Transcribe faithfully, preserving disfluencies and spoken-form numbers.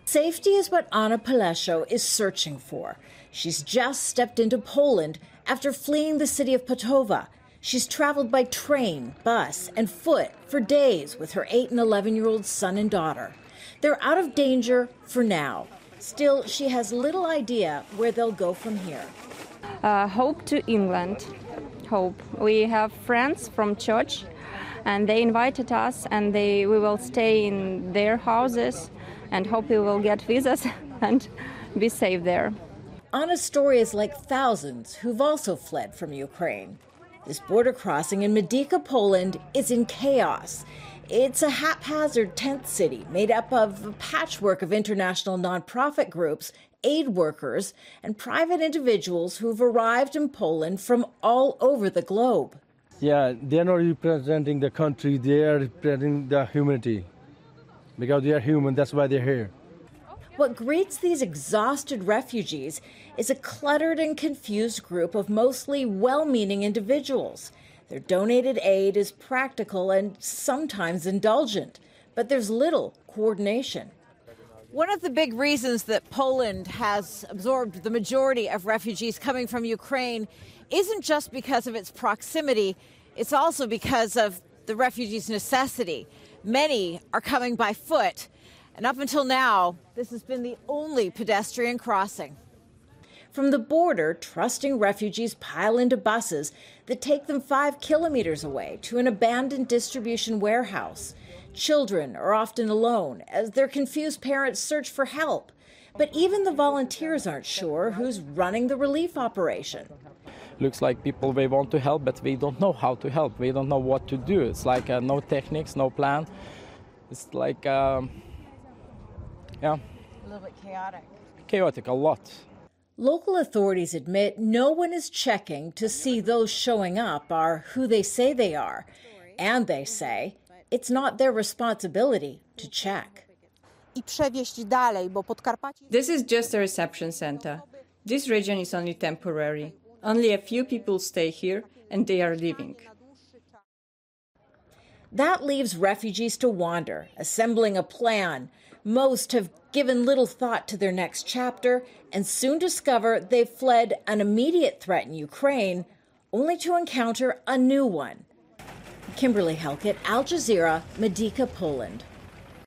Safety is what Anna Paleszo is searching for. She's just stepped into Poland after fleeing the city of Patowa. She's traveled by train, bus, and foot for days with her eight and eleven-year-old son and daughter. They're out of danger for now. Still, she has little idea where they'll go from here. Uh, hope to England. Hope. We have friends from church, and they invited us, and they we will stay in their houses, and hope we will get visas and be safe there. Anna's story is like thousands who've also fled from Ukraine. This border crossing in Medyka, Poland, is in chaos. It's a haphazard tent city made up of a patchwork of international nonprofit groups, aid workers, and private individuals who've arrived in Poland from all over the globe. Yeah, they're not representing the country, they are representing the humanity. Because they are human, that's why they're here. What greets these exhausted refugees is a cluttered and confused group of mostly well-meaning individuals. Their donated aid is practical and sometimes indulgent, but there's little coordination. One of the big reasons that Poland has absorbed the majority of refugees coming from Ukraine isn't just because of its proximity, it's also because of the refugees' necessity. Many are coming by foot, and up until now, this has been the only pedestrian crossing. From the border, trusting refugees pile into buses that take them five kilometers away to an abandoned distribution warehouse. Children are often alone as their confused parents search for help. But even the volunteers aren't sure who's running the relief operation. Looks like people, they want to help, but they don't know how to help. They don't know what to do. It's like uh, no techniques, no plan. It's like, um, yeah. A little bit chaotic. Chaotic, a lot. Local authorities admit no one is checking to see those showing up are who they say they are. And they say it's not their responsibility to check. This is just a reception center. This region is only temporary. Only a few people stay here, and they are leaving. That leaves refugees to wander, assembling a plan. Most have given little thought to their next chapter and soon discover they've fled an immediate threat in Ukraine, only to encounter a new one. Kimberly Halkett, Al Jazeera, Medyka, Poland.